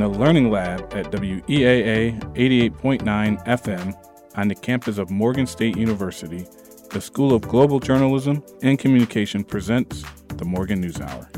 a learning lab at WEAA 88.9 FM on the campus of Morgan State University. The School of Global Journalism and Communication presents the Morgan News Hour.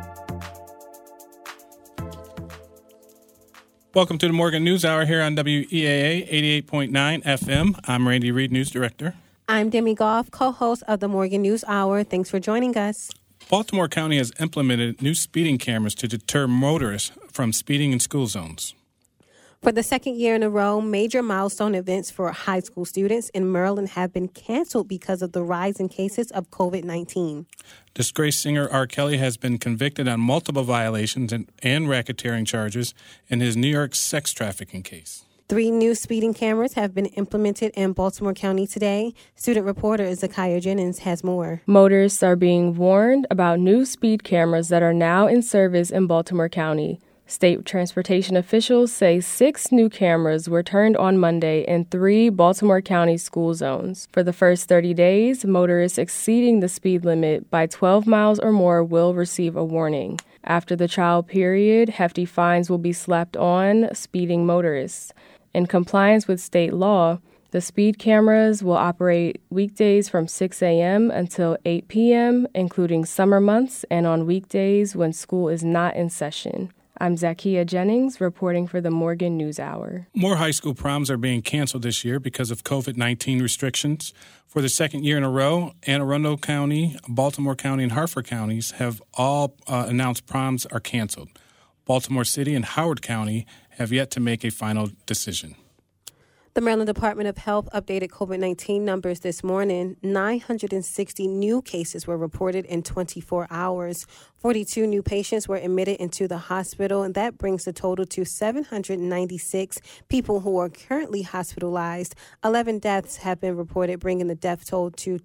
Welcome to the Morgan News Hour here on WEAA 88.9 FM. I'm Randy Reed, News Director. I'm Demi Goff, co-host of the Morgan News Hour. Thanks for joining us. Baltimore County has implemented new speeding cameras to deter motorists from speeding in school zones. For the second year in a row, major milestone events for high school students in Maryland have been canceled because of the rise in cases of COVID-19. Disgraced singer R. Kelly has been convicted on multiple violations and racketeering charges in his New York sex trafficking case. 3 new speeding cameras have been implemented in Baltimore County today. Student reporter Zakiya Jennings has more. Motorists are being warned about new speed cameras that are now in service in Baltimore County. State transportation officials say 6 new cameras were turned on Monday in 3 Baltimore County school zones. For the first 30 days, motorists exceeding the speed limit by 12 miles or more will receive a warning. After the trial period, hefty fines will be slapped on speeding motorists. In compliance with state law, the speed cameras will operate weekdays from 6 a.m. until 8 p.m., including summer months and on weekdays when school is not in session. I'm Zakiya Jennings, reporting for the Morgan News Hour. More high school proms are being canceled this year because of COVID-19 restrictions. For the second year in a row, Anne Arundel County, Baltimore County, and Harford counties have all announced proms are canceled. Baltimore City and Howard County have yet to make a final decision. The Maryland Department of Health updated COVID-19 numbers this morning. 960 new cases were reported in 24 hours. 42 new patients were admitted into the hospital, and that brings the total to 796 people who are currently hospitalized. 11 deaths have been reported, bringing the death toll to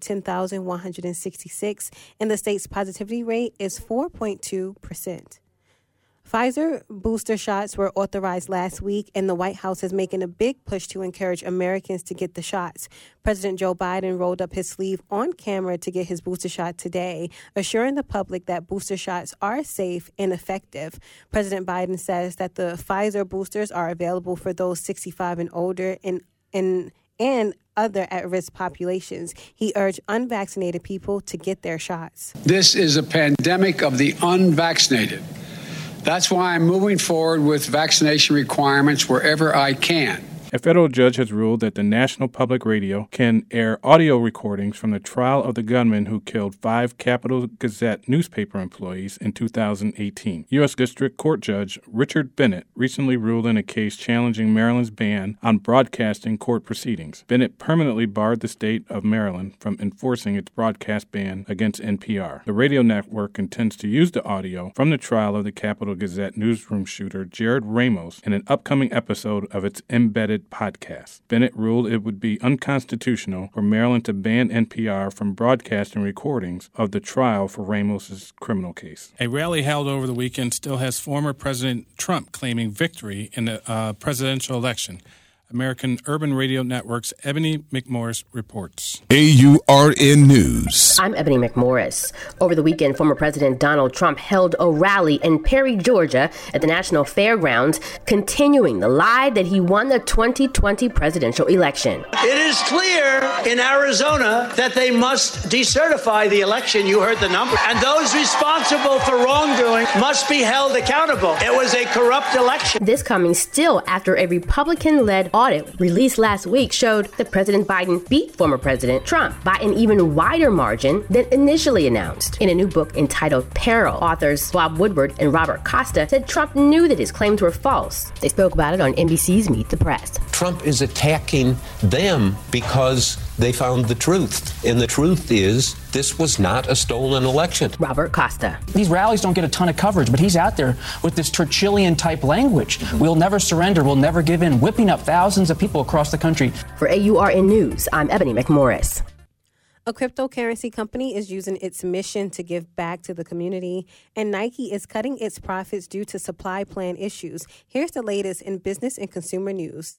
10,166, and the state's positivity rate is 4.2%. Pfizer booster shots were authorized last week, and the White House is making a big push to encourage Americans to get the shots. President Joe Biden rolled up his sleeve on camera to get his booster shot today, assuring the public that booster shots are safe and effective. President Biden says that the Pfizer boosters are available for those 65 and older and other at-risk populations. He urged unvaccinated people to get their shots. This is a pandemic of the unvaccinated. That's why I'm moving forward with vaccination requirements wherever I can. A federal judge has ruled that the National Public Radio can air audio recordings from the trial of the gunman who killed 5 Capital Gazette newspaper employees in 2018. U.S. District Court Judge Richard Bennett recently ruled in a case challenging Maryland's ban on broadcasting court proceedings. Bennett permanently barred the state of Maryland from enforcing its broadcast ban against NPR. The radio network intends to use the audio from the trial of the Capital Gazette newsroom shooter Jared Ramos in an upcoming episode of its Embedded podcast. Bennett ruled it would be unconstitutional for Maryland to ban NPR from broadcasting recordings of the trial for Ramos's criminal case. A rally held over the weekend still has former President Trump claiming victory in the presidential election. American Urban Radio Network's Ebony McMorris reports. AURN News. I'm Ebony McMorris. Over the weekend, former President Donald Trump held a rally in Perry, Georgia at the National Fairgrounds, continuing the lie that he won the 2020 presidential election. It is clear in Arizona that they must decertify the election. You heard the number. And those responsible for wrongdoing must be held accountable. It was a corrupt election. This coming still after a Republican-led audit released last week showed that President Biden beat former President Trump by an even wider margin than initially announced. In a new book entitled Peril, authors Bob Woodward and Robert Costa said Trump knew that his claims were false. They spoke about it on NBC's Meet the Press. Trump is attacking them because they found the truth. And the truth is, this was not a stolen election. Robert Costa. These rallies don't get a ton of coverage, but he's out there with this Churchillian-type language. We'll never surrender. We'll never give in, whipping up thousands of people across the country. For AURN News, I'm Ebony McMorris. A cryptocurrency company is using its mission to give back to the community, and Nike is cutting its profits due to supply plan issues. Here's the latest in business and consumer news.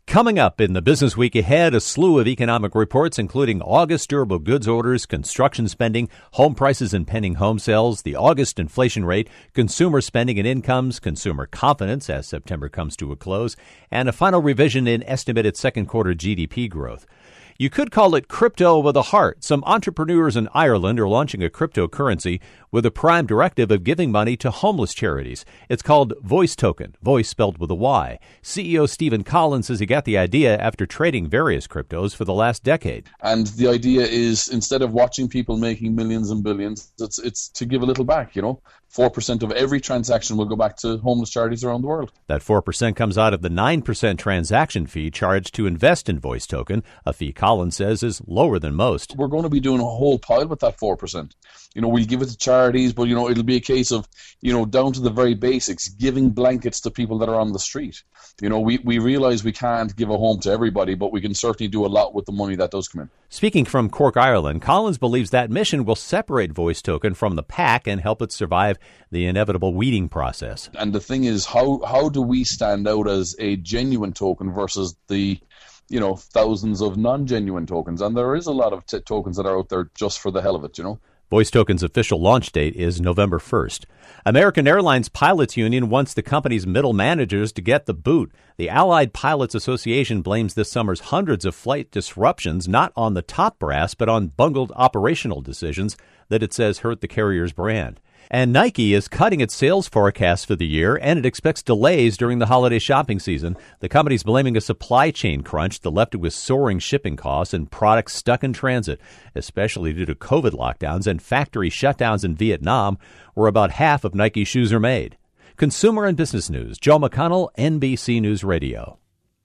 Coming up in the business week ahead, a slew of economic reports, including August durable goods orders, construction spending, home prices and pending home sales, the August inflation rate, consumer spending and incomes, consumer confidence as September comes to a close, and a final revision in estimated second quarter GDP growth. You could call it crypto with a heart. Some entrepreneurs in Ireland are launching a cryptocurrency with a prime directive of giving money to homeless charities. It's called Voice Token, voice spelled with a Y. CEO Stephen Collins says he got the idea after trading various cryptos for the last decade. And the idea is, instead of watching people making millions and billions, it's to give a little back, 4% of every transaction will go back to homeless charities around the world. That 4% comes out of the 9% transaction fee charged to invest in Voice Token, a fee Collins says is lower than most. We're going to be doing a whole pile with that 4%. We'll give it to charities, but, it'll be a case of, down to the very basics, giving blankets to people that are on the street. We realize we can't give a home to everybody, but we can certainly do a lot with the money that does come in. Speaking from Cork, Ireland, Collins believes that mission will separate Voice Token from the pack and help it survive the inevitable weeding process. And the thing is, how do we stand out as a genuine token versus the thousands of non-genuine tokens? And there is a lot of tokens that are out there just for the hell of it, Voice Token's official launch date is November 1st. American Airlines Pilots Union wants the company's middle managers to get the boot. The Allied Pilots Association blames this summer's hundreds of flight disruptions not on the top brass, but on bungled operational decisions that it says hurt the carrier's brand. And Nike is cutting its sales forecast for the year, and it expects delays during the holiday shopping season. The company's blaming a supply chain crunch that left it with soaring shipping costs and products stuck in transit, especially due to COVID lockdowns and factory shutdowns in Vietnam, where about half of Nike's shoes are made. Consumer and Business News, Joe McConnell, NBC News Radio.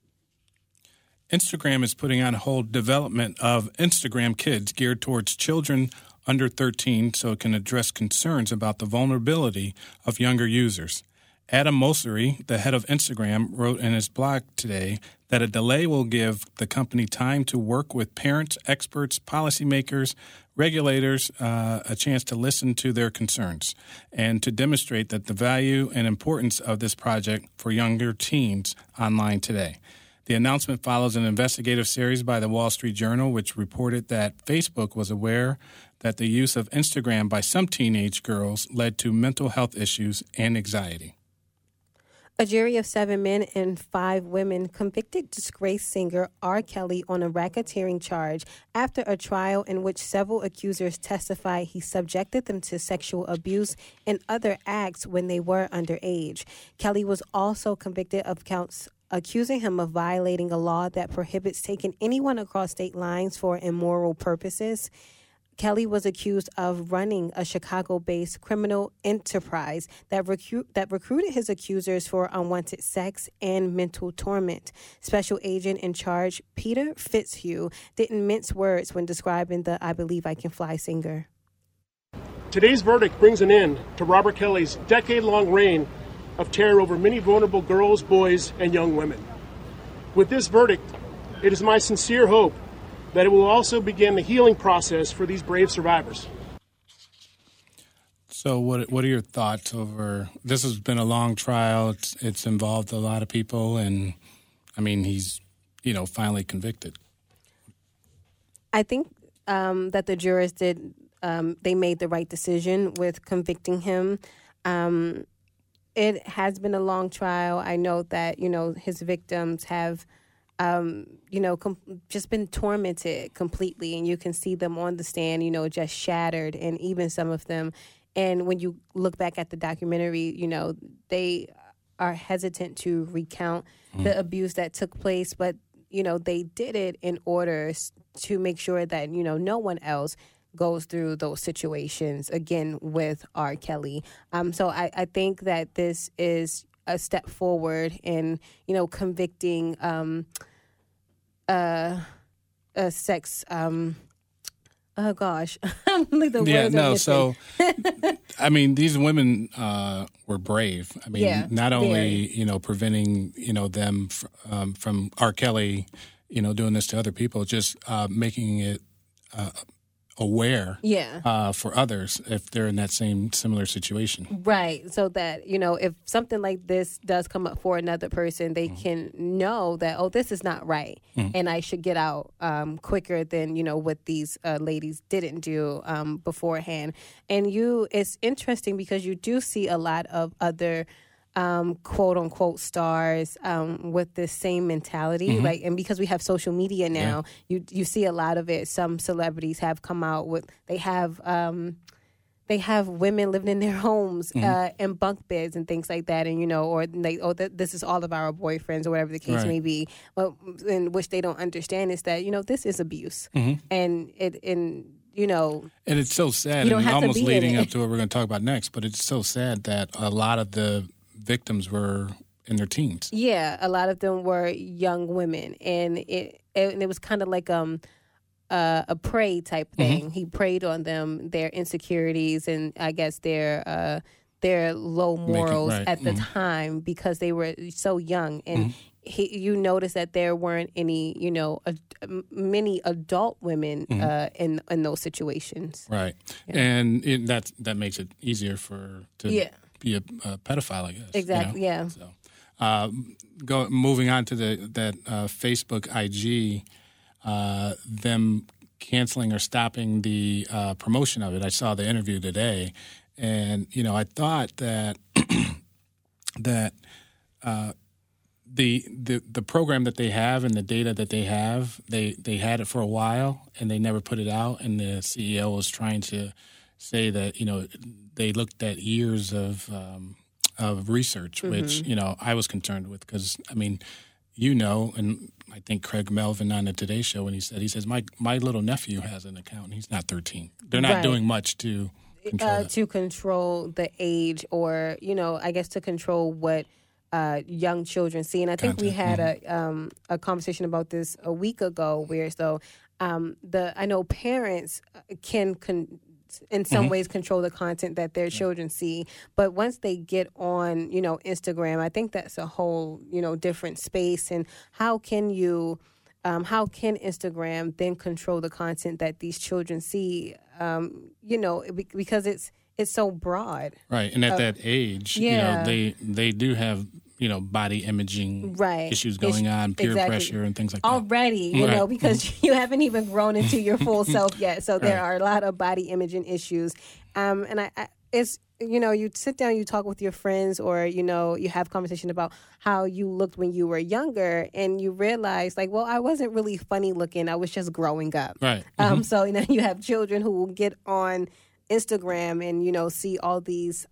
Instagram is putting on hold development of Instagram Kids geared towards children under 13 so it can address concerns about the vulnerability of younger users. Adam Mosseri, the head of Instagram, wrote in his blog today that a delay will give the company time to work with parents, experts, policymakers, regulators, a chance to listen to their concerns and to demonstrate that the value and importance of this project for younger teens online today. The announcement follows an investigative series by the Wall Street Journal, which reported that Facebook was aware that the use of Instagram by some teenage girls led to mental health issues and anxiety. A jury of 7 men and 5 women convicted disgraced singer R. Kelly on a racketeering charge after a trial in which several accusers testified he subjected them to sexual abuse and other acts when they were underage. Kelly was also convicted of counts accusing him of violating a law that prohibits taking anyone across state lines for immoral purposes. Kelly was accused of running a Chicago-based criminal enterprise that recruited his accusers for unwanted sex and mental torment. Special agent in charge Peter Fitzhugh didn't mince words when describing the I Believe I Can Fly singer. Today's verdict brings an end to Robert Kelly's decade-long reign of terror over many vulnerable girls, boys, and young women. With this verdict, it is my sincere hope that it will also begin the healing process for these brave survivors. So what are your thoughts over, this has been a long trial, it's involved a lot of people, and he's, finally convicted. I think that the jurors they made the right decision with convicting him. It has been a long trial. I know that, his victims have just been tormented completely, and you can see them on the stand, just shattered, and even some of them. And when you look back at the documentary, they are hesitant to recount the abuse that took place, but, they did it in order to make sure that, no one else goes through those situations again with R. Kelly. So I think that this is a step forward in, convicting a sex. Oh gosh, these women were brave. Not only preventing them from R. Kelly, doing this to other people, just making it aware Yeah. for others if they're in that similar situation. Right. So that, if something like this does come up for another person, they can know that, oh, this is not right. And I should get out quicker than, what these ladies didn't do beforehand. And it's interesting because you do see a lot of other quote unquote stars with the same mentality, and because we have social media now, you see a lot of it. Some celebrities have come out with they have women living in their homes in bunk beds and things like that, and this is all of our boyfriends or whatever the case may be. But in which they don't understand is that this is abuse, and it's so sad, and almost leading up to what we're going to talk about next. But it's so sad that a lot of the victims were in their teens. Yeah, a lot of them were young women, and it was kind of like a prey type thing. He preyed on them, their insecurities, and I guess their low morals at the time because they were so young. And you notice that there weren't any, many adult women in those situations. Right, yeah. And that makes it easier to be a pedophile, I guess. Exactly. Yeah. So, moving on to that Facebook IG, them canceling or stopping the promotion of it. I saw the interview today, and I thought that the program that they have and the data that they have, they had it for a while and they never put it out. And the CEO was trying to say that they looked at years of research, which I was concerned with because and I think Craig Melvin on the Today Show when he says my little nephew has an account and he's not 13. They're not doing much to control the age, or I guess to control what young children see. And I think we had a conversation about this a week ago, where I know parents can in some ways control the content that their children see, but once they get on Instagram, I think that's a whole different space. And how can Instagram then control the content that these children see? Because it's so broad, right? And at that age, they do have body imaging issues going on, peer pressure and things like that. Already, because you haven't even grown into your full self yet. So there are a lot of body imaging issues. And it's, you sit down, you talk with your friends, or, you have conversation about how you looked when you were younger, and you realize, like, well, I wasn't really funny looking. I was just growing up. Right. So, you have children who will get on Instagram and, see all these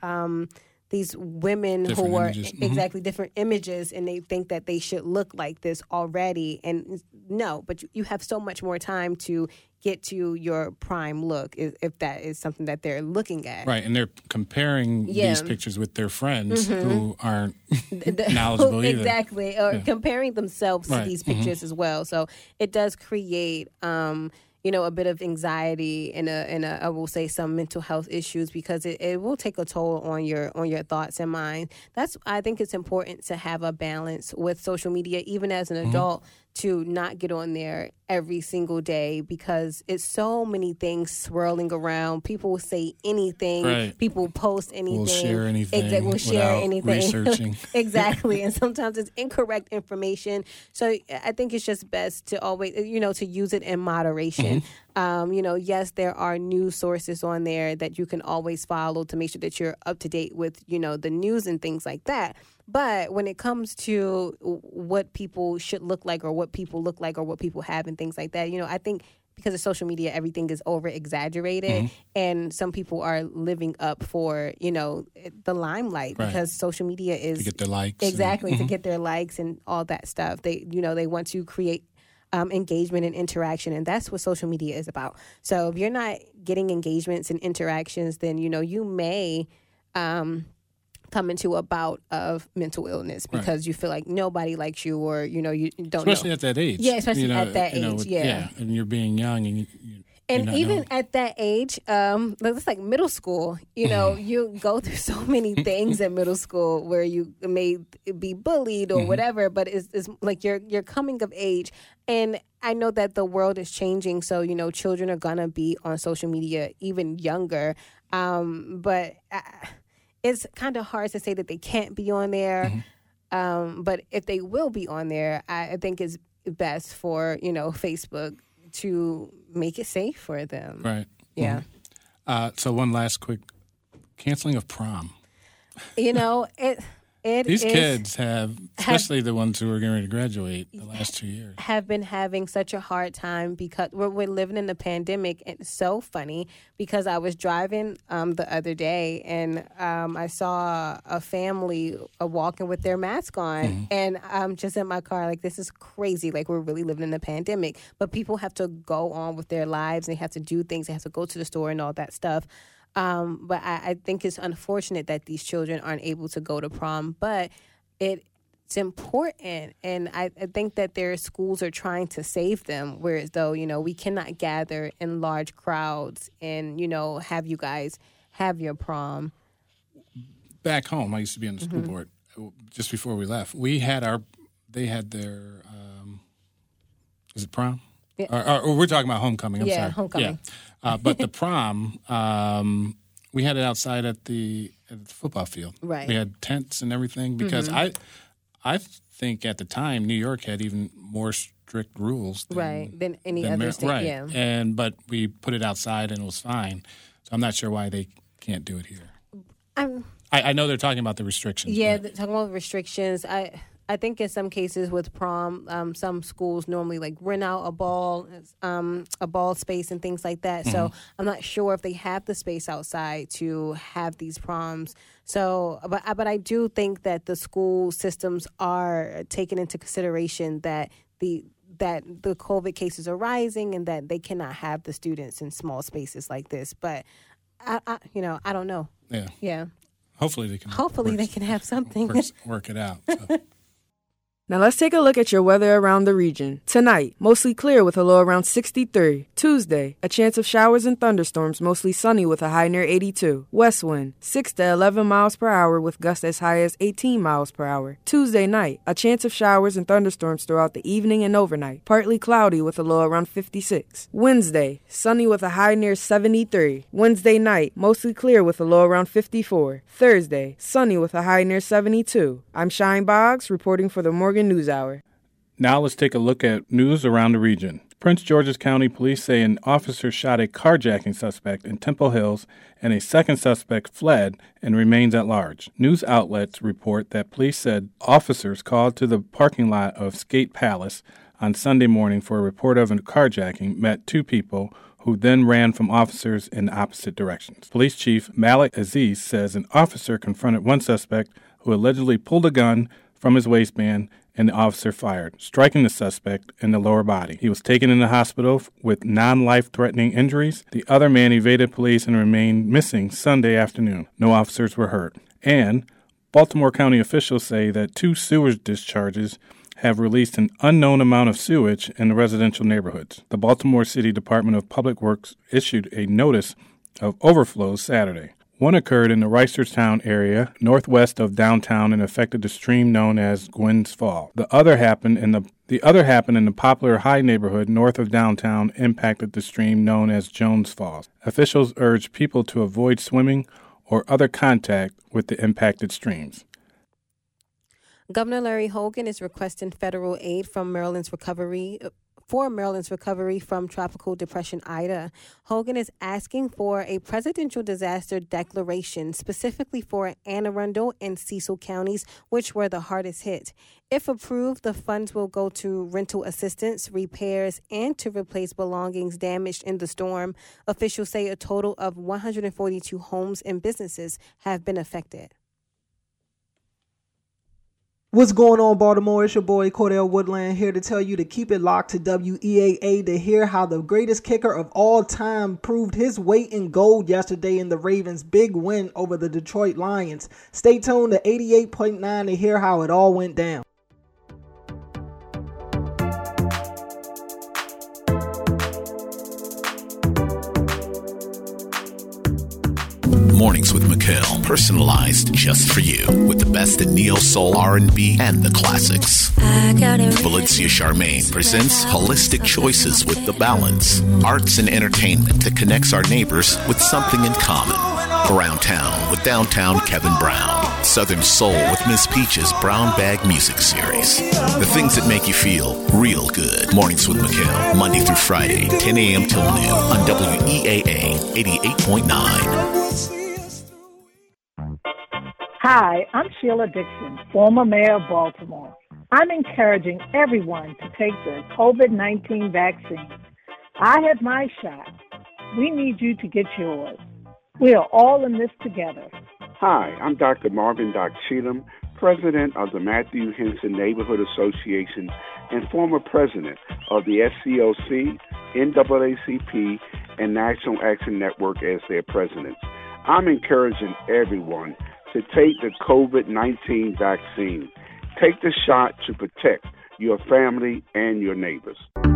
women different who are images. Different images, and they think that they should look like this already. And no, but you have so much more time to get to your prime look if that is something that they're looking at. Right, and they're comparing these pictures with their friends who aren't knowledgeable either. Exactly, or comparing themselves to these pictures as well. So it does create a bit of anxiety and I will say some mental health issues, because it will take a toll on your thoughts and mind. I think it's important to have a balance with social media, even as an adult, to not get on there every single day, because it's so many things swirling around. People will say anything. Right. People post anything. We'll share anything. We'll share anything. Researching. Exactly. And sometimes it's incorrect information. So I think it's just best to always, to use it in moderation. Yes, there are news sources on there that you can always follow to make sure that you're up to date with, the news and things like that. But when it comes to what people should look like, or what people look like, or what people have and things like that, I think because of social media, everything is over exaggerated, and some people are living up for, the limelight, because social media is to get their likes. Exactly, to get their likes and all that stuff. They want to create engagement and interaction, and that's what social media is about. So if you're not getting engagements and interactions, then you may come into a bout of mental illness because you feel like nobody likes you, or you don't especially at that age. Yeah, especially at that age. And you're being young and And even at that age, it's like middle school. You know, you go through so many things in middle school where you may be bullied or whatever, but it's like you're coming of age. And I know that the world is changing, so, you know, children are going to be on social media even younger. But it's kind of hard to say that they can't be on there. But if they will be on there, I think it's best for, you know, Facebook to make it safe for them. Right. Yeah. So one last quick, canceling of prom. You know, These kids have, especially the ones who are getting ready to graduate the last 2 years, have been having such a hard time because we're living in the pandemic. And it's so funny because I was driving the other day and I saw a family walking with their mask on. And I'm just in my car like, this is crazy. Like, we're really living in the pandemic. But people have to go on with their lives. And they have to do things. They have to go to the store and all that stuff. But I think it's unfortunate that these children aren't able to go to prom, but it's important. And I think that their schools are trying to save them, whereas though, you know, we cannot gather in large crowds and, you know, have you guys have your prom. Back home, I used to be on the school board. Just before we left, they had their, is it prom? Yeah. Or we're talking about homecoming. I'm sorry. Homecoming. Yeah. But the prom, we had it outside at the football field. Right. We had tents and everything because I think at the time New York had even more strict rules than any other state. Right. Yeah. But we put it outside and it was fine. So I'm not sure why they can't do it here. I know they're talking about the restrictions. Yeah, they're talking about restrictions. I think in some cases with prom, some schools normally like rent out a ball space and things like that. So I'm not sure if they have the space outside to have these proms. So, but I do think that the school systems are taking into consideration that the COVID cases are rising and that they cannot have the students in small spaces like this. But I don't know. Yeah. Yeah. Hopefully they can have something. Work it out. So. Now let's take a look at your weather around the region. Tonight, mostly clear with a low around 63. Tuesday, a chance of showers and thunderstorms, mostly sunny with a high near 82. West wind, 6 to 11 miles per hour with gusts as high as 18 miles per hour. Tuesday night, a chance of showers and thunderstorms throughout the evening and overnight. Partly cloudy with a low around 56. Wednesday, sunny with a high near 73. Wednesday night, mostly clear with a low around 54. Thursday, sunny with a high near 72. I'm Shine Boggs, reporting for the Morgan News Hour. Now let's take a look at news around the region. Prince George's County police say an officer shot a carjacking suspect in Temple Hills and a second suspect fled and remains at large. News outlets report that police said officers called to the parking lot of Skate Palace on Sunday morning for a report of a carjacking met two people who then ran from officers in opposite directions. Police Chief Malik Aziz says an officer confronted one suspect who allegedly pulled a gun from his waistband and the officer fired, striking the suspect in the lower body. He was taken in the hospital with non-life-threatening injuries. The other man evaded police and remained missing Sunday afternoon. No officers were hurt. And Baltimore County officials say that 2 sewage discharges have released an unknown amount of sewage in the residential neighborhoods. The Baltimore City Department of Public Works issued a notice of overflows Saturday. One occurred in the Reisterstown area, northwest of downtown, and affected the stream known as Gwynn's Fall. The other happened in the Poplar High neighborhood north of downtown, impacted the stream known as Jones Falls. Officials urge people to avoid swimming or other contact with the impacted streams. Governor Larry Hogan is requesting federal aid from Maryland's recovery from Tropical Depression Ida. Hogan is asking for a presidential disaster declaration specifically for Anne Arundel and Cecil counties, which were the hardest hit. If approved, the funds will go to rental assistance, repairs, and to replace belongings damaged in the storm. Officials say a total of 142 homes and businesses have been affected. What's going on, Baltimore? It's your boy Cordell Woodland here to tell you to keep it locked to WEAA to hear how the greatest kicker of all time proved his weight in gold yesterday in the Ravens' big win over the Detroit Lions. Stay tuned to 88.9 to hear how it all went down. Mornings with Mikhail, personalized just for you, with the best in neo soul, R&B, and the classics. Valencia Charmaine presents holistic choices with the balance, arts and entertainment that connects our neighbors with something in common. Around Town with Downtown Kevin Brown. Southern Soul with Miss Peach's Brown Bag Music Series. The things that make you feel real good. Mornings with Mikhail, Monday through Friday, 10 a.m. till noon on WEAA 88.9. Hi, I'm Sheila Dixon, former mayor of Baltimore. I'm encouraging everyone to take the COVID-19 vaccine. I had my shot. We need you to get yours. We are all in this together. Hi, I'm Dr. Marvin Doc Cheatham, president of the Matthew Henson Neighborhood Association and former president of the SCLC, NAACP, and National Action Network as their presidents. I'm encouraging everyone to take the COVID-19 vaccine. Take the shot to protect your family and your neighbors.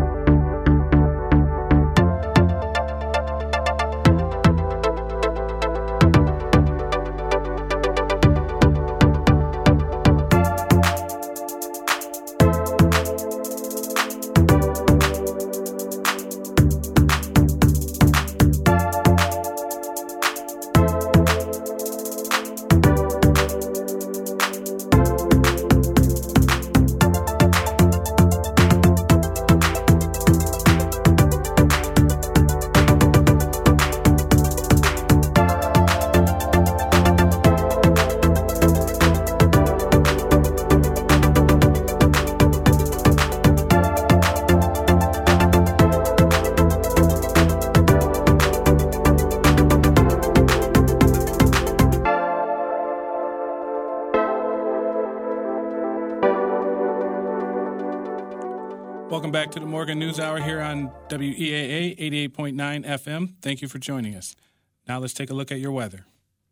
Welcome back to the Morgan News Hour here on WEAA 88.9 FM. Thank you for joining us. Now let's take a look at your weather.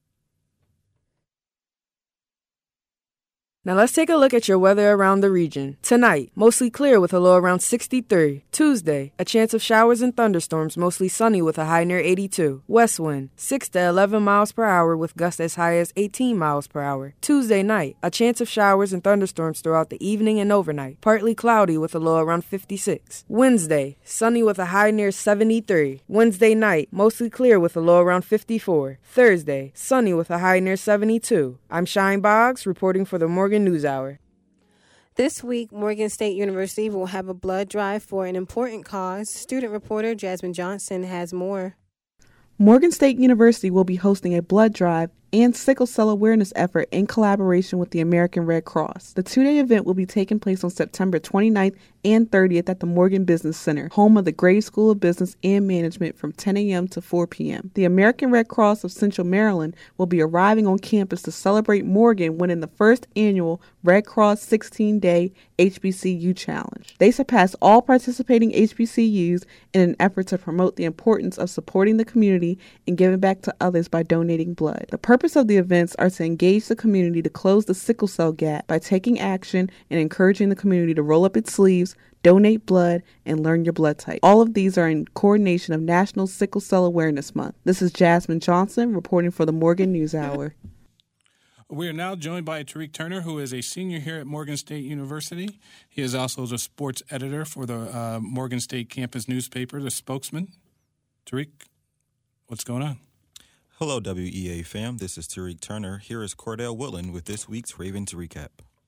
Now let's take a look at your weather around the region. Tonight, mostly clear with a low around 63. Tuesday, a chance of showers and thunderstorms, mostly sunny with a high near 82. West wind, 6 to 11 miles per hour with gusts as high as 18 miles per hour. Tuesday night, a chance of showers and thunderstorms throughout the evening and overnight. Partly cloudy with a low around 56. Wednesday, sunny with a high near 73. Wednesday night, mostly clear with a low around 54. Thursday, sunny with a high near 72. I'm Shine Boggs reporting for the Morgan News Hour. This week, Morgan State University will have a blood drive for an important cause. Student reporter Jasmine Johnson has more. Morgan State University will be hosting a blood drive and sickle cell awareness effort in collaboration with the American Red Cross. The two-day event will be taking place on September 29th and 30th at the Morgan Business Center, home of the Graves School of Business and Management, from 10 a.m. to 4 p.m. The American Red Cross of Central Maryland will be arriving on campus to celebrate Morgan winning the first annual Red Cross 16-Day HBCU Challenge. They surpassed all participating HBCUs in an effort to promote the importance of supporting the community and giving back to others by donating blood. The purpose of the events are to engage the community to close the sickle cell gap by taking action and encouraging the community to roll up its sleeves, donate blood, and learn your blood type. All of these are in coordination of National Sickle Cell Awareness Month. This is Jasmine Johnson reporting for the Morgan News Hour. We are now joined by Tariq Turner, who is a senior here at Morgan State University. He is also the sports editor for the Morgan State campus newspaper, The Spokesman. Tariq, what's going on? Hello, WEA fam. This is Tariq Turner. Here is Cordell Woodland with this week's Ravens Recap.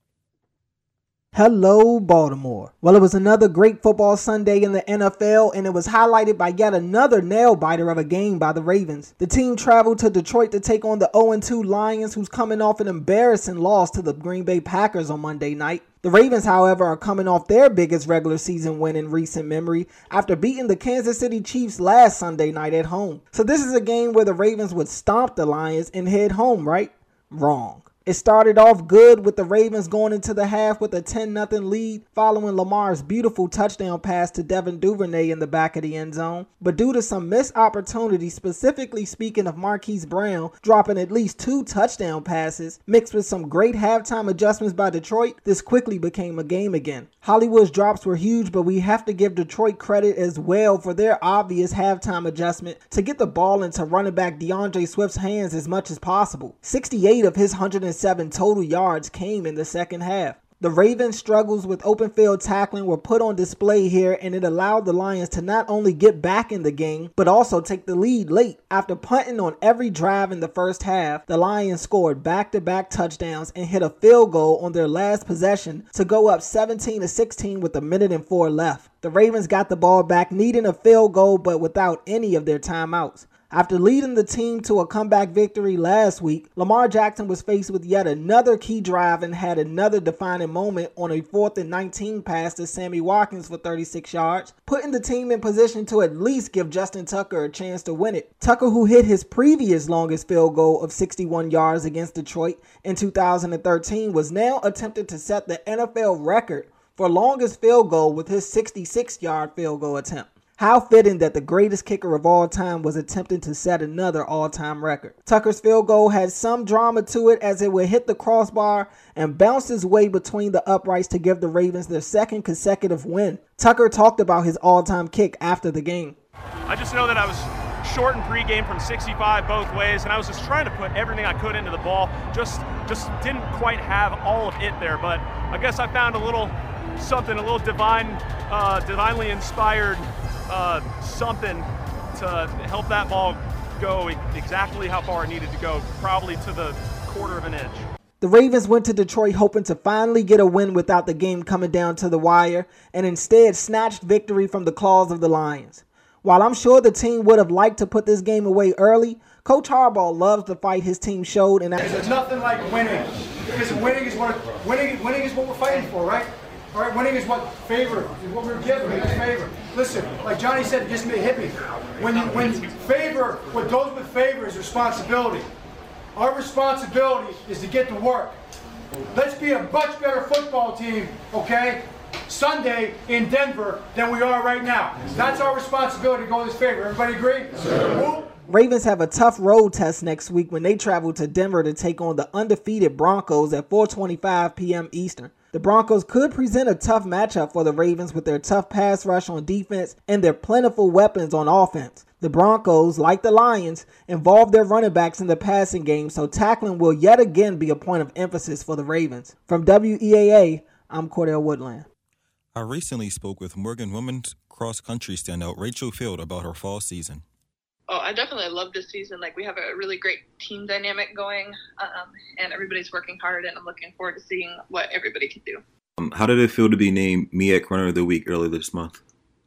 Hello, Baltimore. Well, it was another great football Sunday in the NFL, and it was highlighted by yet another nail-biter of a game by the Ravens. The team traveled to Detroit to take on the 0-2 Lions, who's coming off an embarrassing loss to the Green Bay Packers on Monday night. The Ravens, however, are coming off their biggest regular season win in recent memory after beating the Kansas City Chiefs last Sunday night at home. So this is a game where the Ravens would stomp the Lions and head home, right? Wrong. It started off good with the Ravens going into the half with a 10-0 lead following Lamar's beautiful touchdown pass to Devin Duvernay in the back of the end zone. But due to some missed opportunities, specifically speaking of Marquise Brown dropping at least 2 touchdown passes, mixed with some great halftime adjustments by Detroit, this quickly became a game again. Hollywood's drops were huge, but we have to give Detroit credit as well for their obvious halftime adjustment to get the ball into running back DeAndre Swift's hands as much as possible. 68 of his 107 total yards came in the second half. The Ravens' struggles with open field tackling were put on display here, and it allowed the Lions to not only get back in the game, but also take the lead late. After punting on every drive in the first half, the Lions scored back-to-back touchdowns and hit a field goal on their last possession to go up 17-16 with 1:04 left. The Ravens got the ball back, needing a field goal, but without any of their timeouts. After leading the team to a comeback victory last week, Lamar Jackson was faced with yet another key drive and had another defining moment on a 4th and 19 pass to Sammy Watkins for 36 yards, putting the team in position to at least give Justin Tucker a chance to win it. Tucker, who hit his previous longest field goal of 61 yards against Detroit in 2013, was now attempting to set the NFL record for longest field goal with his 66-yard field goal attempt. How fitting that the greatest kicker of all time was attempting to set another all-time record. Tucker's field goal had some drama to it as it would hit the crossbar and bounce its way between the uprights to give the Ravens their second consecutive win. Tucker talked about his all-time kick after the game. I just know that I was short in pregame from 65 both ways, and I was just trying to put everything I could into the ball. Just didn't quite have all of it there, but I guess I found a little something, a little divinely inspired something to help that ball go exactly how far it needed to go, probably to the 1/4 of an inch. The Ravens went to Detroit hoping to finally get a win without the game coming down to the wire, and instead snatched victory from the claws of the Lions. While I'm sure the team would have liked to put this game away early, Coach Harbaugh loves the fight his team showed. And there's nothing like winning, because winning is what we're fighting for, right? All right, winning is what we're given. It's favor. Listen, like Johnny said, just hit me. When favor, what goes with favor is responsibility. Our responsibility is to get to work. Let's be a much better football team, okay, Sunday in Denver than we are right now. That's our responsibility to go in this favor. Everybody agree? Yes, Ravens have a tough road test next week when they travel to Denver to take on the undefeated Broncos at 4:25 p.m. Eastern. The Broncos could present a tough matchup for the Ravens with their tough pass rush on defense and their plentiful weapons on offense. The Broncos, like the Lions, involve their running backs in the passing game, so tackling will yet again be a point of emphasis for the Ravens. From WEAA, I'm Cordell Woodland. I recently spoke with Morgan women's cross-country standout Rachel Field about her fall season. Oh, I definitely love this season. Like, we have a really great team dynamic going, and everybody's working hard, and I'm looking forward to seeing what everybody can do. How did it feel to be named MEAC Runner of the Week earlier this month?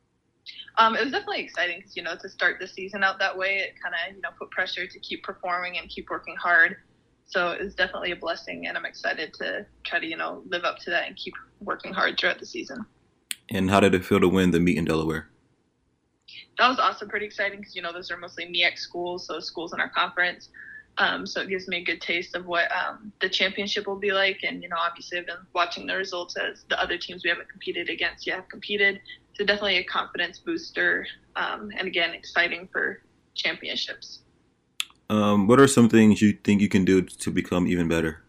It was definitely exciting because, to start the season out that way, it kind of, put pressure to keep performing and keep working hard. So it was definitely a blessing, and I'm excited to try to, live up to that and keep working hard throughout the season. And how did it feel to win the meet in Delaware? That was also pretty exciting because, those are mostly MEAC schools, so schools in our conference. So it gives me a good taste of what the championship will be like. And, obviously I've been watching the results as the other teams we haven't competed against yet have competed. So definitely a confidence booster. And again, exciting for championships. What are some things you think you can do to become even better?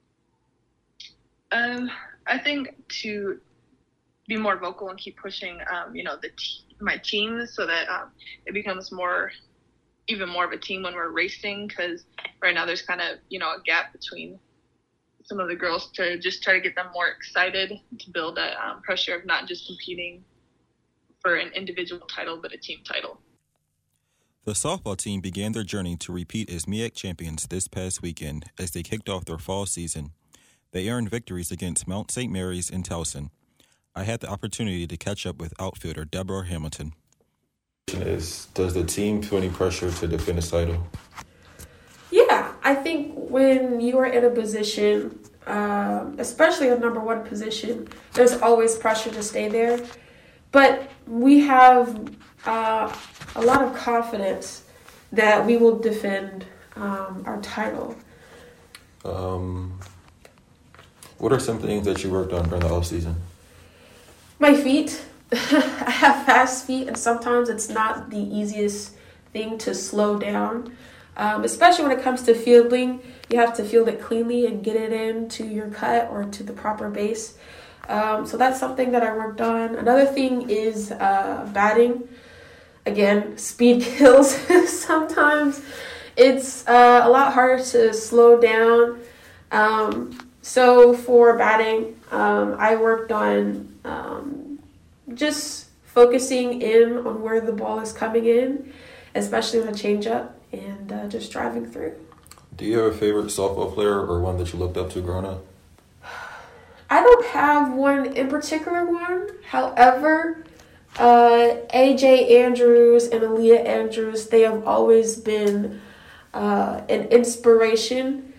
I think to be more vocal and keep pushing, my team so that it becomes even more of a team when we're racing, because right now there's kind of, a gap between some of the girls to just try to get them more excited to build that pressure of not just competing for an individual title, but a team title. The softball team began their journey to repeat as MEAC champions this past weekend as they kicked off their fall season. They earned victories against Mount St. Mary's and Towson. I had the opportunity to catch up with outfielder Deborah Hamilton. Does the team feel any pressure to defend this title? Yeah, I think when you are in a position, especially a number one position, there's always pressure to stay there. But we have a lot of confidence that we will defend our title. What are some things that you worked on during the off season? My feet. I have fast feet, and sometimes it's not the easiest thing to slow down. Especially when it comes to fielding, you have to field it cleanly and get it into your cut or to the proper base. So that's something that I worked on. Another thing is batting. Again, speed kills. Sometimes it's a lot harder to slow down. So for batting, I worked on just focusing in on where the ball is coming in, especially on a changeup, and just driving through. Do you have a favorite softball player or one that you looked up to growing up? I don't have one in particular one. However, AJ Andrews and Aaliyah Andrews, they have always been an inspiration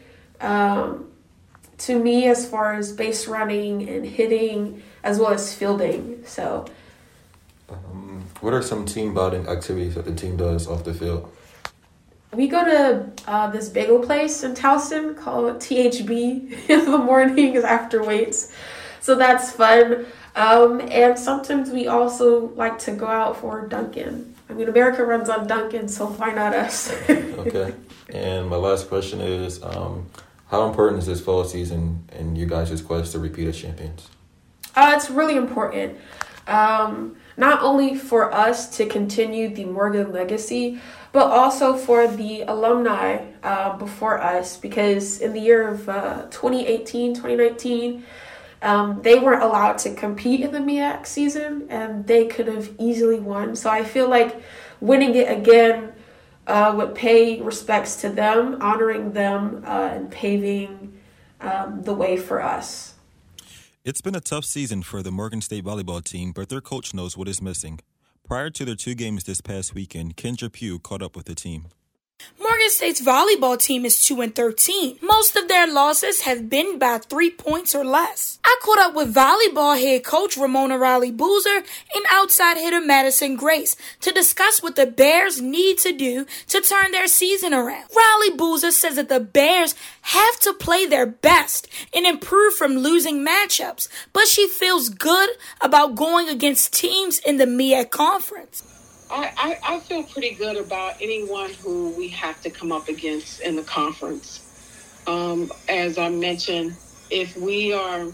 to me as far as base running and hitting as well as fielding. So, what are some team bonding activities that the team does off the field? We go to this bagel place in Towson called THB in the mornings after weights. So that's fun. And sometimes we also like to go out for Dunkin'. I mean, America runs on Dunkin', so why not us? Okay. And my last question is, how important is this fall season in you guys' quest to repeat as champions? It's really important. Not only for us to continue the Morgan legacy, but also for the alumni before us, because in the year of 2018, 2019, they weren't allowed to compete in the MEAC season, and they could have easily won. So I feel like winning it again would pay respects to them, honoring them, and paving the way for us. It's been a tough season for the Morgan State volleyball team, but their coach knows what is missing. Prior to their 2 games this past weekend, Kendra Pugh caught up with the team. Morgan State's volleyball team is 2-13. Most of their losses have been by 3 points or less. I caught up with volleyball head coach Ramona Riley-Boozer and outside hitter Madison Grace to discuss what the Bears need to do to turn their season around. Riley-Boozer says that the Bears have to play their best and improve from losing matchups, but she feels good about going against teams in the MEAC conference. I feel pretty good about anyone who we have to come up against in the conference. As I mentioned, if we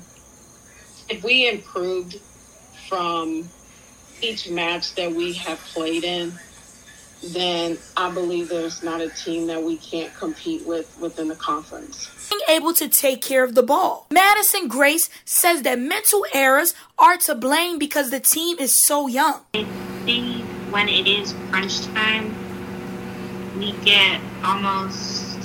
improved from each match that we have played in, then I believe there's not a team that we can't compete with within the conference. Being able to take care of the ball. Madison Grace says that mental errors are to blame because the team is so young. When it is crunch time, we get almost,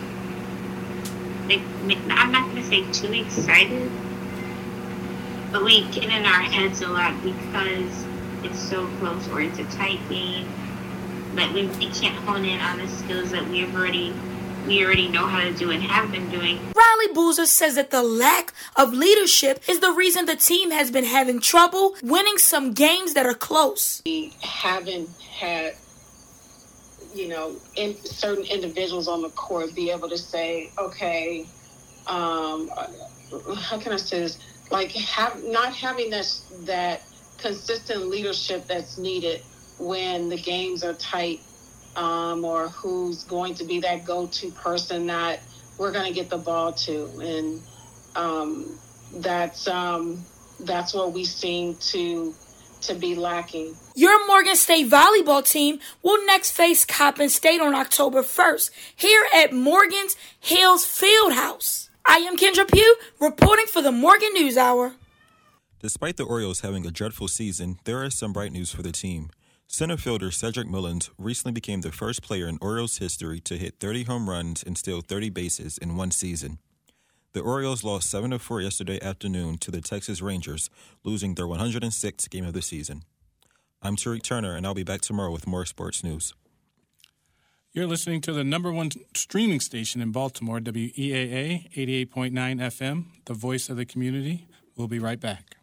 I'm not going to say too excited, but we get in our heads a lot because it's so close or it's a tight game, but we can't hone in on the skills that we already know how to do and have been doing. Riley-Boozer says that the lack of leadership is the reason the team has been having trouble winning some games that are close. We haven't had, certain individuals on the court be able to say, okay, how can I say this? Like not having that consistent leadership that's needed when the games are tight. Or who's going to be that go-to person that we're going to get the ball to. And that's what we seem to be lacking. Your Morgan State volleyball team will next face Coppin State on October 1st here at Morgan's Hills Fieldhouse. I am Kendra Pugh, reporting for the Morgan News Hour. Despite the Orioles having a dreadful season, there is some bright news for the team. Center fielder Cedric Mullins recently became the first player in Orioles history to hit 30 home runs and steal 30 bases in one season. The Orioles lost 7-4 yesterday afternoon to the Texas Rangers, losing their 106th game of the season. I'm Tariq Turner, and I'll be back tomorrow with more sports news. You're listening to the number one streaming station in Baltimore, WEAA 88.9 FM, the voice of the community. We'll be right back.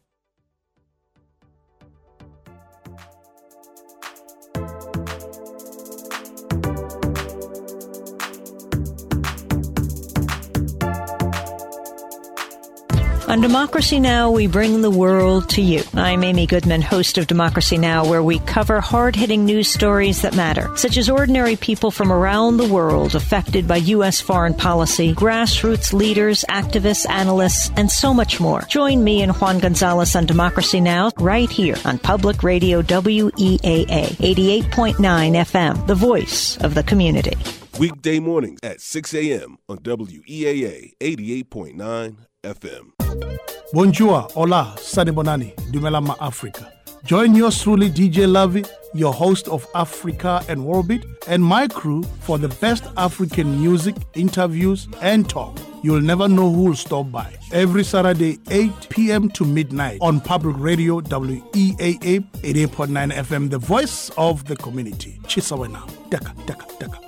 On Democracy Now!, we bring the world to you. I'm Amy Goodman, host of Democracy Now!, where we cover hard-hitting news stories that matter, such as ordinary people from around the world affected by U.S. foreign policy, grassroots leaders, activists, analysts, and so much more. Join me and Juan Gonzalez on Democracy Now! Right here on Public Radio WEAA 88.9 FM, the voice of the community. Weekday mornings at 6 a.m. on WEAA 88.9 FM. Bonjour, hola, Sani Bonani, Dumelama Africa. Join yours truly, DJ Lavi, your host of Africa and Worldbeat, and my crew for the best African music, interviews, and talk. You'll never know who will stop by. Every Saturday, 8 p.m. to midnight on Public Radio WEAA 88.9 FM, the voice of the community. Chisawena, Deka, Deka, Deka.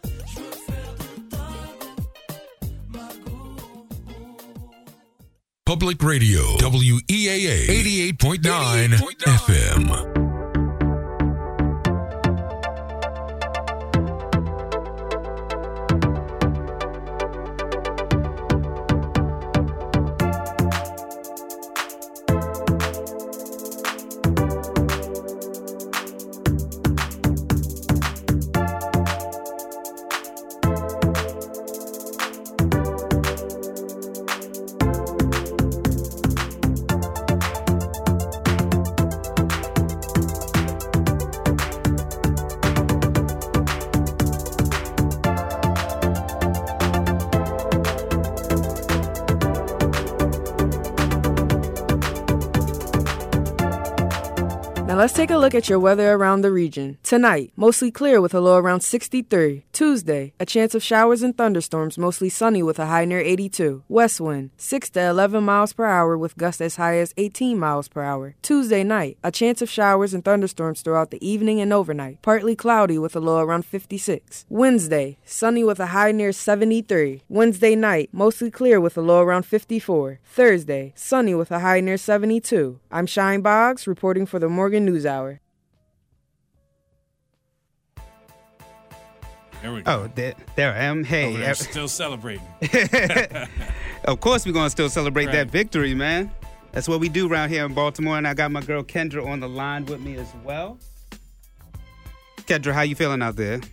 Public Radio, WEAA 88.9 FM. Now let's take a look at your weather around the region. Tonight, mostly clear with a low around 63. Tuesday, a chance of showers and thunderstorms, mostly sunny with a high near 82. West wind, 6 to 11 miles per hour with gusts as high as 18 miles per hour. Tuesday night, a chance of showers and thunderstorms throughout the evening and overnight. Partly cloudy with a low around 56. Wednesday, sunny with a high near 73. Wednesday night, mostly clear with a low around 54. Thursday, sunny with a high near 72. I'm Shine Boggs reporting for the Morgan News Hour. There we go. Oh, there I am. Hey. We're still celebrating. Of course we're going to still celebrate that victory, man. That's what we do around here in Baltimore, and I got my girl Kendra on the line with me as well. Kendra, how you feeling out there?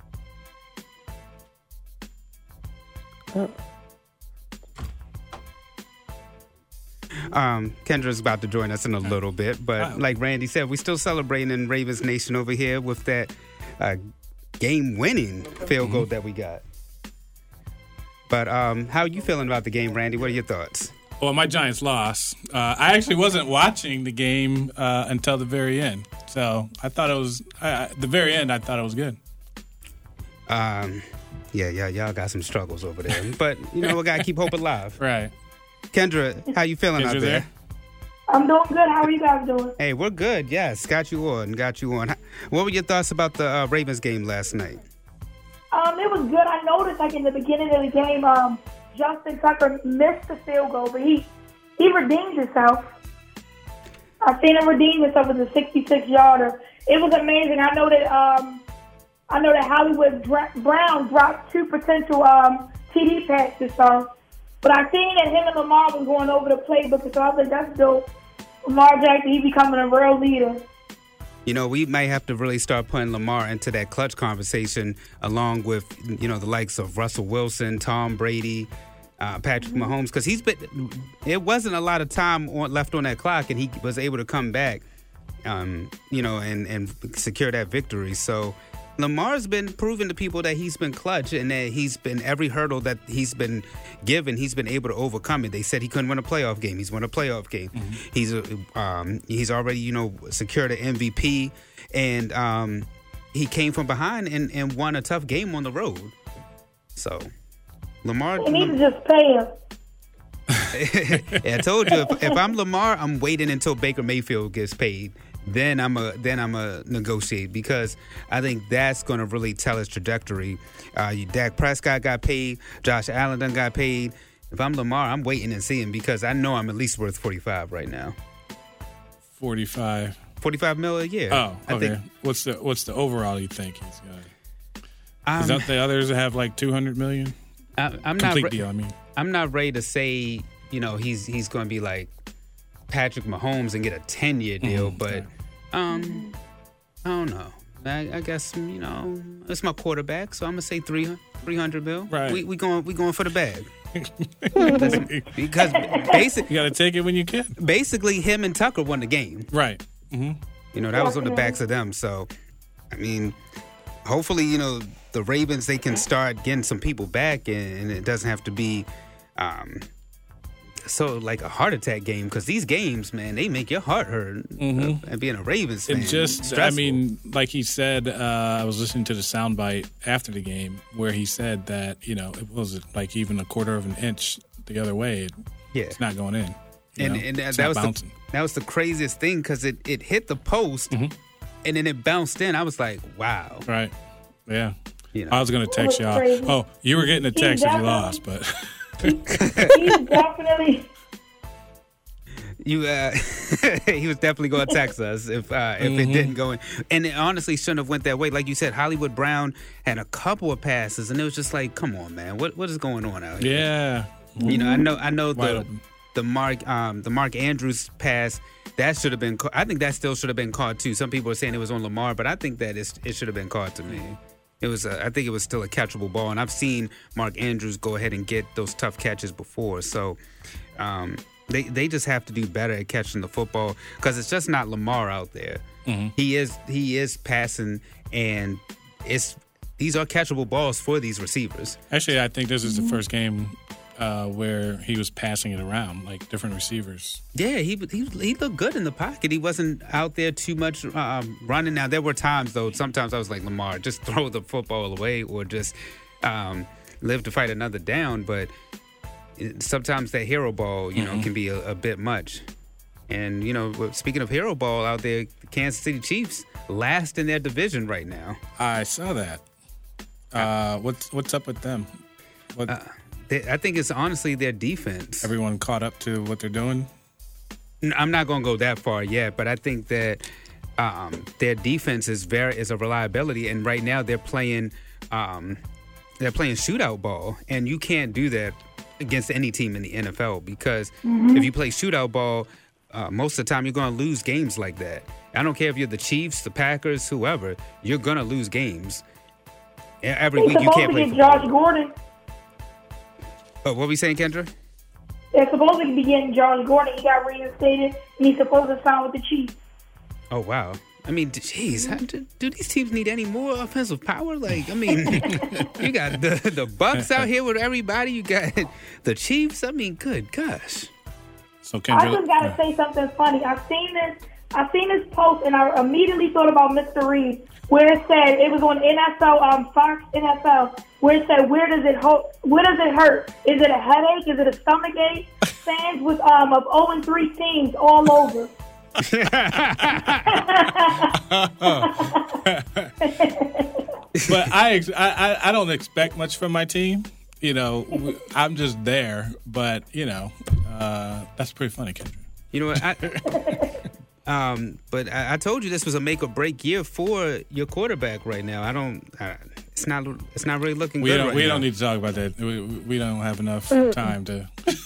Kendra's about to join us in a little bit, but like Randy said, we're still celebrating in Ravens Nation over here with that game-winning field goal that we got. But how are you feeling about the game, Randy? What are your thoughts? Well, my Giants lost. I actually wasn't watching the game until the very end, so I thought it was the very end. I thought it was good. Yeah, y'all got some struggles over there, but you know we gotta keep hope alive, right? Kendra, how you feeling out there? I'm doing good. How are you guys doing? Hey, we're good. Yes, got you on. What were your thoughts about the Ravens game last night? It was good. I noticed, like in the beginning of the game, Justin Tucker missed the field goal, but he redeemed himself. I've seen him redeem himself with a 66-yarder. It was amazing. I know that Hollywood Brown dropped 2 potential TD passes. But I seen that him and Lamar was going over the playbook, so I think that's dope. Lamar Jackson, he becoming a real leader. You know, we might have to really start putting Lamar into that clutch conversation along with, you know, the likes of Russell Wilson, Tom Brady, Patrick Mahomes, because it wasn't a lot of time left on that clock, and he was able to come back, you know, and secure that victory. So Lamar's been proving to people that he's been clutch and that he's been every hurdle that he's been given, he's been able to overcome it. They said he couldn't win a playoff game. He's won a playoff game. Mm-hmm. He's already, you know, secured an MVP, and he came from behind and won a tough game on the road. So Lamar, they need to just pay him. Yeah, I told you if I'm Lamar, I'm waiting until Baker Mayfield gets paid. Then I'm a negotiate, because I think that's going to really tell his trajectory. Dak Prescott got paid. Josh Allen done got paid. If I'm Lamar, I'm waiting and seeing, because I know I'm at least worth 45 right now. 45 mil a year. Oh, okay. What's the overall you think he's got? Is that the others that have like 200 million? I'm Complete deal, I mean. I'm not ready to say he's going to be like Patrick Mahomes and get a 10-year deal, but I don't know. I guess it's my quarterback, so I'm gonna say $300 million. Right. We going for the bag. Because basically, you got to take it when you can. Basically, him and Tucker won the game. Right. Mm-hmm. That was on the backs of them. So, I mean, hopefully, the Ravens, they can start getting some people back, and it doesn't have to be so like a heart attack game, because these games, man, they make your heart hurt. And being a Ravens fan, stressful. Like he said, I was listening to the soundbite after the game where he said that it was like even a quarter of an inch the other way. It's not going in. And that was the craziest thing, because it hit the post and then it bounced in. I was like, wow. Right. Yeah. I was going to text y'all. Oh, you were getting a text if you lost, but. He's definitely. He was definitely going to text us if it didn't go in, and it honestly shouldn't have went that way. Like you said, Hollywood Brown had a couple of passes, and it was just like, come on, man, what is going on out here? Yeah, I know the Mark Andrews pass that should have been. I think that still should have been caught too. Some people are saying it was on Lamar, but I think that it should have been caught to me. It was. I think it was still a catchable ball, and I've seen Mark Andrews go ahead and get those tough catches before. So they just have to do better at catching the football, because it's just not Lamar out there. He is passing, and these are catchable balls for these receivers. Actually, I think this is the first game where he was passing it around, like different receivers. Yeah, he looked good in the pocket. He wasn't out there too much running. Now, there were times, though, sometimes I was like, Lamar, just throw the football away or just live to fight another down. But sometimes that hero ball, can be a bit much. And, speaking of hero ball out there, the Kansas City Chiefs last in their division right now. I saw that. What's up with them? I think it's honestly their defense. Everyone caught up to what they're doing? I'm not going to go that far yet, but I think that their defense is a reliability, and right now they're playing shootout ball, and you can't do that against any team in the NFL, because if you play shootout ball, most of the time you're going to lose games like that. I don't care if you're the Chiefs, the Packers, whoever, you're going to lose games. Every week you can't play football. Josh Gordon. Oh, what were we saying, Kendra? They're supposed to be getting Josh Gordon. He got reinstated, and he's supposed to sign with the Chiefs. Oh, wow. I mean, geez, do these teams need any more offensive power? Like, I mean, you got the Bucs out here with everybody. You got the Chiefs. I mean, good gosh. So, Kendra, I just got to say something funny. I've seen this post, and I immediately thought about Mr. Reed, where it said, it was on NFL, Fox NFL, where it said, where does it hurt? Is it a headache? Is it a stomach ache? Fans of 0-3 teams all over. But I don't expect much from my team. I'm just there. But that's pretty funny, Kendra. You know what? But I told you this was a make or break year for your quarterback right now. It's not really looking good right now. We don't need to talk about that. We don't have enough time to.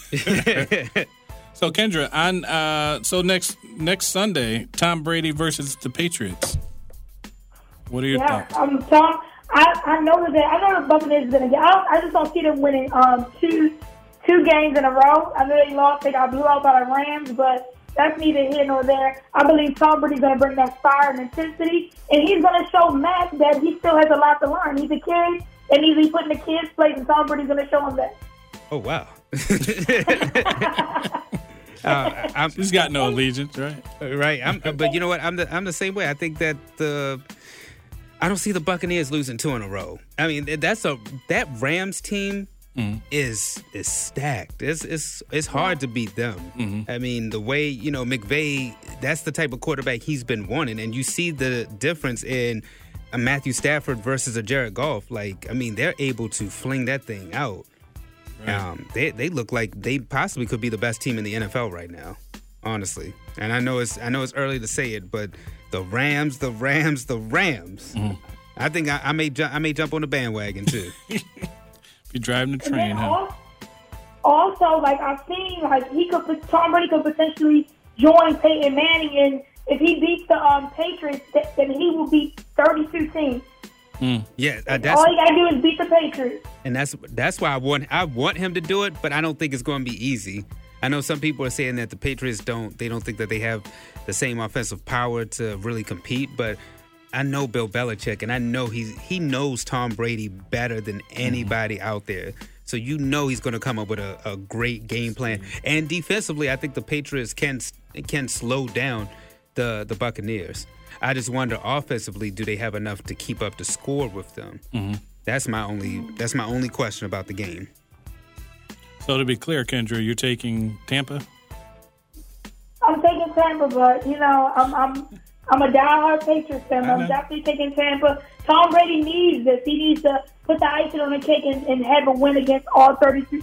So Kendra, so next Sunday, Tom Brady versus the Patriots. What are your thoughts? Tom, I know the Buccaneers is going to get. I just don't see them winning two games in a row. I know they lost. They got blew out by the Rams, but that's neither here nor there. I believe Tom Brady's going to bring that fire and intensity, and he's going to show Mac that he still has a lot to learn. He's a kid, and he's putting the kids' place, and Tom Brady's going to show him that. Oh, wow. He's got no allegiance, right? Right. But you know what? I'm the same way. I think that I don't see the Buccaneers losing 2 in a row. I mean, that Rams team is stacked. It's hard to beat them. I mean, the way McVay, that's the type of quarterback he's been wanting, and you see the difference in a Matthew Stafford versus a Jared Goff. Like, I mean, they're able to fling that thing out. Right. They look like they possibly could be the best team in the NFL right now, honestly. And I know it's early to say it, but the Rams. I think I may jump on the bandwagon too. Be driving the train, huh? also, like, I've seen, like, Tom Brady could potentially join Peyton Manning, and if he beats the Patriots, then he will beat 32 teams. Yeah, all you gotta do is beat the Patriots. And that's why I want him to do it, but I don't think it's going to be easy. I know some people are saying that the Patriots don't think that they have the same offensive power to really compete, but I know Bill Belichick, and I know he knows Tom Brady better than anybody out there. So you know he's going to come up with a great game plan. And defensively, I think the Patriots can slow down the Buccaneers. I just wonder offensively, do they have enough to keep up the score with them? Mm-hmm. That's my only question about the game. So to be clear, Kendra, you're taking Tampa? I'm taking Tampa, but I'm a diehard Patriots fan. I'm definitely taking Tampa. Tom Brady needs this. He needs to put the icing on the cake and have a win against all 32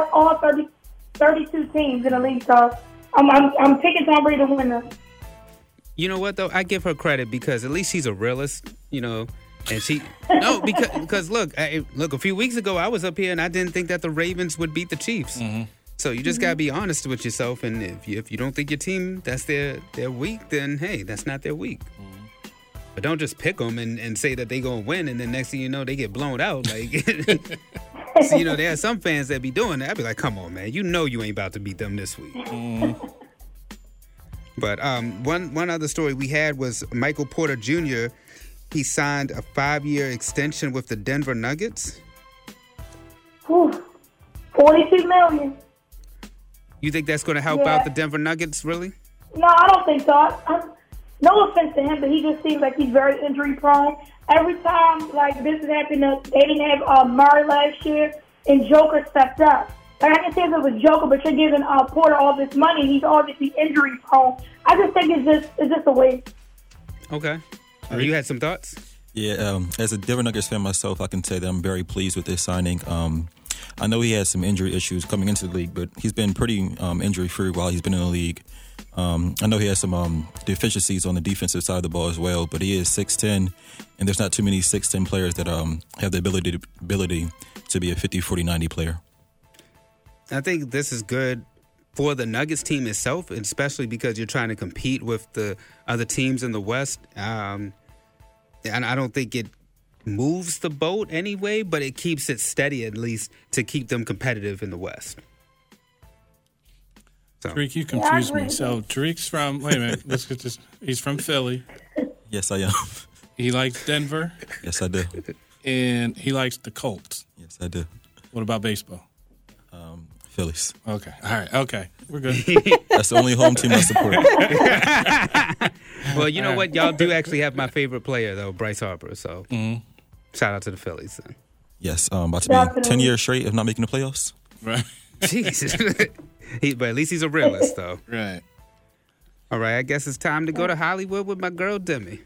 teams in the league. So I'm picking Tom Brady to win this. You know what, though? I give her credit because at least she's a realist, and she because look, a few weeks ago I was up here and I didn't think that the Ravens would beat the Chiefs. Mm-hmm. So you just gotta be honest with yourself, and if you don't think your team that's their week, then hey, that's not their week. Mm-hmm. But don't just pick them and say that they gonna win, and then next thing you know they get blown out. Like, so there are some fans that be doing that. I'd be like, come on, man, you ain't about to beat them this week. Mm-hmm. But one other story we had was Michael Porter Jr. He signed a 5-year extension with the Denver Nuggets. $42 million. You think that's going to help out the Denver Nuggets, really? No, I don't think so. No offense to him, but he just seems like he's very injury prone. Every time this has happened, they didn't have Murray last year, and Joker stepped up. I can say if it was Joker, but you're giving Porter all this money. He's obviously injury prone. I just think it's just a waste. Okay. You had some thoughts? Yeah, as a Denver Nuggets fan myself, I can say that I'm very pleased with this signing. I know he had some injury issues coming into the league, but he's been pretty injury-free while he's been in the league. I know he has some deficiencies on the defensive side of the ball as well, but he is 6'10", and there's not too many 6'10" players that have the ability to be a 50, 40, 90 player. I think this is good for the Nuggets team itself, especially because you're trying to compete with the other teams in the West. And I don't think it moves the boat anyway, but it keeps it steady at least to keep them competitive in the West. So. Tariq, you confused me. So Tariq's from, wait a minute, he's from Philly. Yes, I am. He likes Denver. Yes, I do. And he likes the Colts. Yes, I do. What about baseball? Phillies. Okay. All right. Okay. We're good. That's the only home team I support. Well, you know what? Y'all do actually have my favorite player, though, Bryce Harper. So shout out to the Phillies. Then. Yes. About to be 10 years straight of not making the playoffs. Right. Jesus. But at least he's a realist, though. Right. All right. I guess it's time to go to Hollywood with my girl, Demi.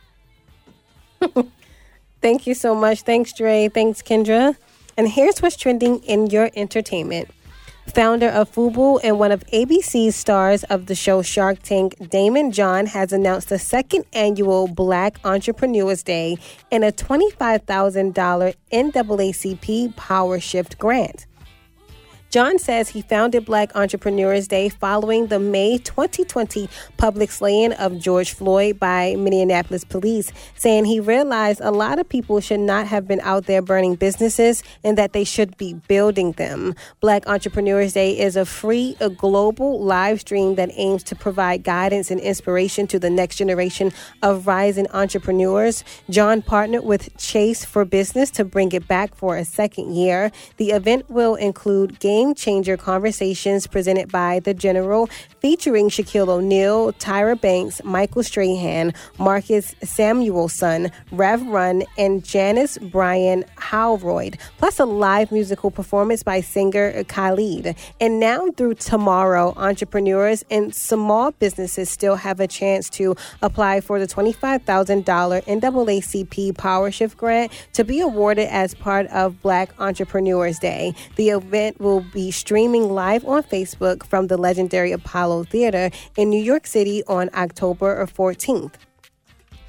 Thank you so much. Thanks, Dre. Thanks, Kendra. And here's what's trending in your entertainment. Founder of Fubo and one of ABC's stars of the show Shark Tank, Damon John, has announced the second annual Black Entrepreneurs Day and a $25,000 NAACP Power Shift grant. John says he founded Black Entrepreneurs Day following the May 2020 public slaying of George Floyd by Minneapolis police, saying he realized a lot of people should not have been out there burning businesses and that they should be building them. Black Entrepreneurs Day is a free, global live stream that aims to provide guidance and inspiration to the next generation of rising entrepreneurs. John partnered with Chase for Business to bring it back for a second year. The event will include game changer conversations presented by The General, featuring Shaquille O'Neal, Tyra Banks, Michael Strahan, Marcus Samuelson, Rev Run, and Janice Bryan Howroyd, plus a live musical performance by singer Khalid. And now through tomorrow, entrepreneurs and small businesses still have a chance to apply for the $25,000 NAACP Power Shift grant to be awarded as part of Black Entrepreneurs Day. The event will be streaming live on Facebook from the legendary Apollo Theater in New York City on October 14th.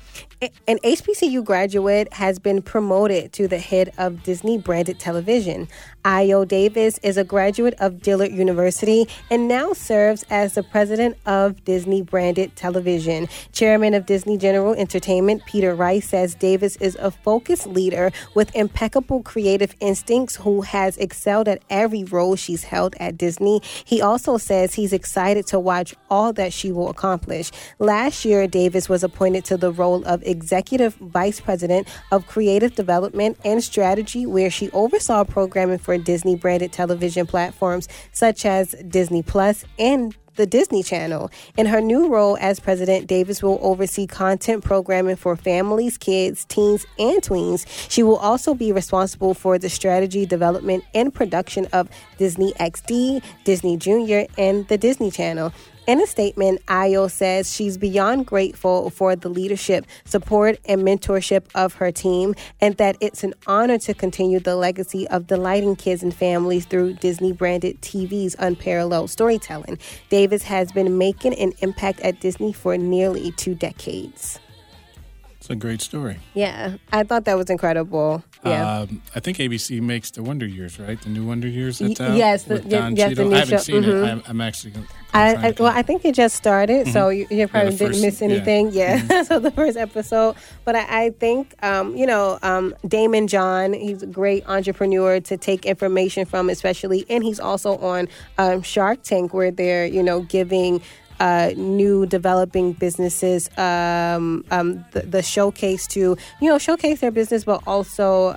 An HBCU graduate has been promoted to the head of Disney-branded television. Ayo Davis is a graduate of Dillard University and now serves as the president of Disney-branded television. Chairman of Disney General Entertainment, Peter Rice, says Davis is a focused leader with impeccable creative instincts who has excelled at every role she's held at Disney. He also says he's excited to watch all that she will accomplish. Last year, Davis was appointed to the role of Executive Vice President of Creative Development and Strategy, where she oversaw programming for Disney-branded television platforms such as Disney Plus and the Disney Channel. In her new role as president, Davis will oversee content programming for families, kids, teens, and tweens. She will also be responsible for the strategy, development, and production of Disney XD, Disney Junior, and the Disney Channel. In a statement, Ayo says she's beyond grateful for the leadership, support, and mentorship of her team, and that it's an honor to continue the legacy of delighting kids and families through Disney-branded TV's unparalleled storytelling. Davis has been making an impact at Disney for nearly 2 decades. It's a great story. Yeah, I thought that was incredible. Yeah. I think ABC makes the Wonder Years, right? The new Wonder Years that's out? Yes. With Don yes, Cheadle. the new I haven't show. seen it. I'm actually I think it just started, so you probably didn't miss anything. Yeah. So the first episode. But I think, Damon John, he's a great entrepreneur to take information from, especially. And he's also on Shark Tank, where they're, giving new developing businesses the showcase to showcase their business, but also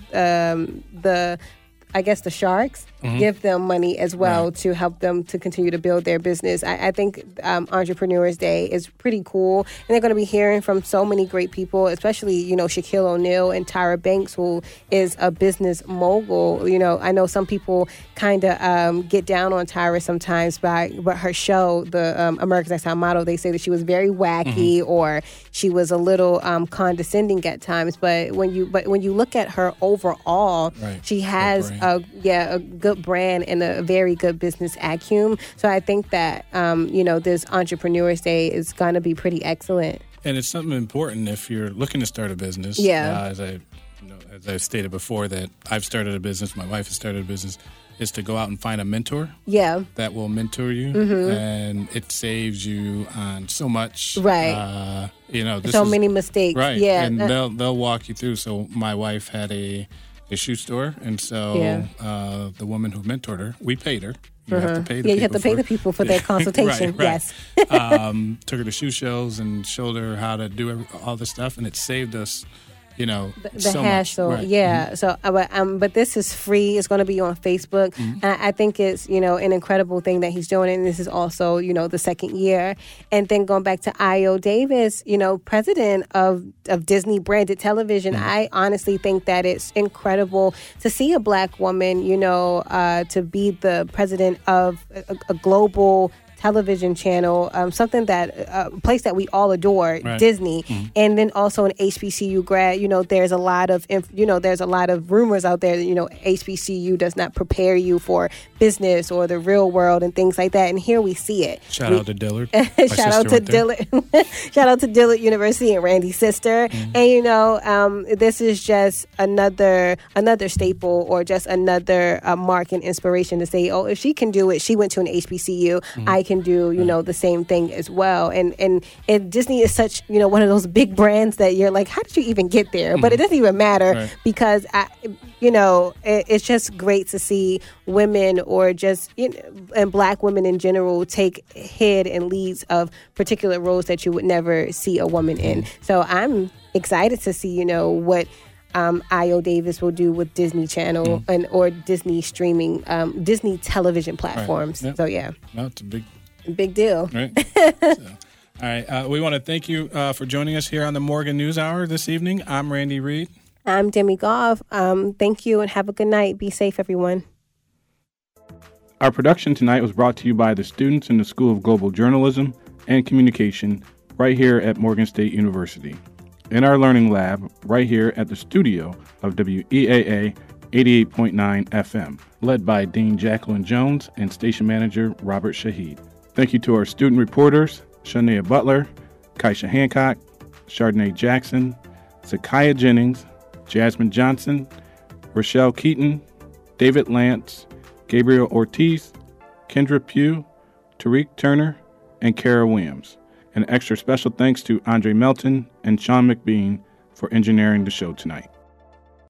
the sharks give them money as well to help them to continue to build their business. I think Entrepreneurs Day is pretty cool, and they're going to be hearing from so many great people, especially Shaquille O'Neal and Tyra Banks, who is a business mogul. I know some people kind of get down on Tyra sometimes, but her show, the America's Next Top Model, they say that she was very wacky or she was a little condescending at times. But when you look at her overall, she has a good brand and a very good business acumen. So I think that this Entrepreneurs Day is going to be pretty excellent. And it's something important if you're looking to start a business. Yeah. As I stated before, that I've started a business, my wife has started a business, is to go out and find a mentor. Yeah. That will mentor you, and it saves you on so much. Right. Many mistakes. Right. Yeah. And they'll walk you through. So my wife had a shoe store, and so the woman who mentored her, we paid her. You have to pay the people. You have to pay the people for their consultation. Right. Yes. Took her to show shows and showed her how to do all this stuff, and it saved us. The so hassle, much. Right. Yeah. So, but this is free. It's going to be on Facebook, and I think it's an incredible thing that he's doing. And this is also the second year. And then going back to Ayo Davis, president of Disney-branded television. I honestly think that it's incredible to see a Black woman, to be the president of a global television channel, something that a place that we all adore, Disney, and then also an HBCU grad. There's a lot of rumors out there that HBCU does not prepare you for business or the real world and things like that. And here we see it. Shout out to Dillard. Shout out to Dillard. Shout out to Dillard University and Randy's sister. And this is just another staple or just another mark and inspiration to say, oh, if she can do it, she went to an HBCU. I can do the same thing as well. And Disney is such one of those big brands that you're like, how did you even get there? But it doesn't even matter because it's just great to see women or just and Black women in general take head and leads of particular roles that you would never see a woman in. So I'm excited to see what Ayo Davis will do with Disney Channel or Disney streaming, Disney television platforms. Yep. So yeah, no, it's a big deal. Right. All right, we want to thank you for joining us here on the Morgan News Hour this evening. I'm Randy Reed. I'm Demi Goff. Thank you and have a good night. Be safe, everyone. Our production tonight was brought to you by the students in the School of Global Journalism and Communication right here at Morgan State University. In our learning lab right here at the studio of WEAA 88.9 FM, led by Dean Jacqueline Jones and station manager Robert Shahid. Thank you to our student reporters, Shania Butler, Kaisha Hancock, Chardonnay Jackson, Zakiya Jennings, Jasmine Johnson, Rochelle Keaton, David Lance, Gabriel Ortiz, Kendra Pugh, Tariq Turner, and Kara Williams. An extra special thanks to Andre Melton and Sean McBean for engineering the show tonight.